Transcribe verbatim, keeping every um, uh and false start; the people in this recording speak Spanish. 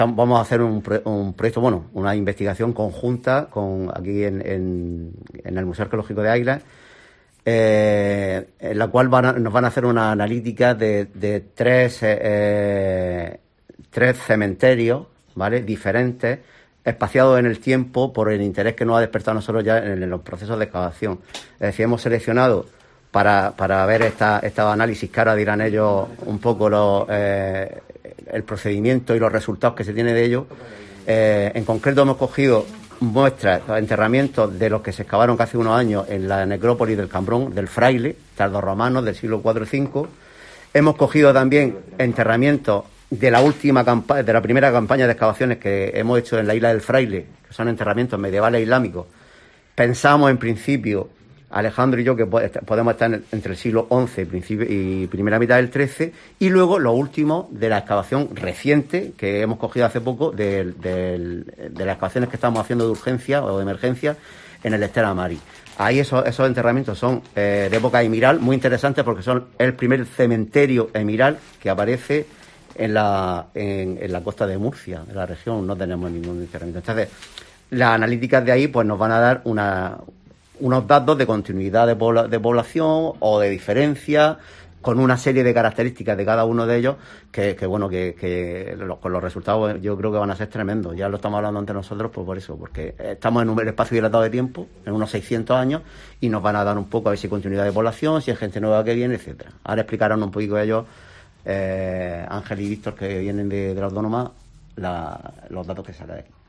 vamos a hacer un, un proyecto, bueno, una investigación conjunta con aquí en, en, en el Museo Arqueológico de Águilas, eh, en la cual van a, nos van a hacer una analítica de, de tres, eh, tres cementerios, ¿vale?, diferentes, espaciados en el tiempo por el interés que nos ha despertado a nosotros ya en, en los procesos de excavación. Es decir, hemos seleccionado para, para ver esta, estos análisis, que ahora dirán ellos un poco los, eh, el procedimiento y los resultados que se tiene de ello. Eh, en concreto hemos cogido muestras, enterramientos de los que se excavaron casi unos años en la necrópolis del Cambrón, del Fraile, tardorromanos del siglo cuatro y cinco. Hemos cogido también enterramientos de la última campaña, de la primera campaña de excavaciones que hemos hecho en la isla del Fraile, que son enterramientos medievales islámicos. Pensamos en principio, Alejandro y yo, que podemos estar entre el siglo once y primera mitad del trece, y luego lo último de la excavación reciente que hemos cogido hace poco de, de, de las excavaciones que estamos haciendo de urgencia o de emergencia en el Estela Maris. Ahí esos, esos enterramientos son eh, de época emiral, muy interesantes porque son el primer cementerio emiral que aparece en la, en, en la costa de Murcia, en la región. No tenemos ningún enterramiento. Entonces, las analíticas de ahí pues nos van a dar una, unos datos de continuidad de, pobla, de población o de diferencia, con una serie de características de cada uno de ellos que, que bueno, que, que los, con los resultados yo creo que van a ser tremendos. Ya lo estamos hablando entre nosotros pues por eso, porque estamos en un espacio dilatado de tiempo, en unos seiscientos años, y nos van a dar un poco a ver si hay continuidad de población, si hay gente nueva que viene, etcétera. Ahora explicarán un poquito ellos, eh, Ángel y Víctor, que vienen de, de la Autónoma, la, los datos que sacan de aquí.